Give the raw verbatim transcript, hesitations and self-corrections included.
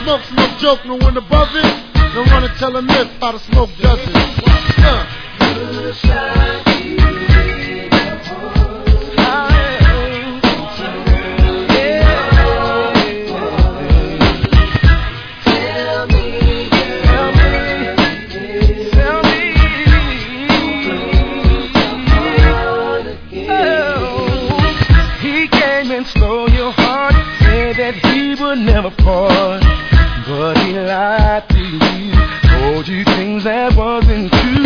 smoke, smoke, joke, no one above it. Don't wanna tell a myth how the smoke does it. Uh. Stole your heart, said that he would never part, but he lied to you, told you things that wasn't true.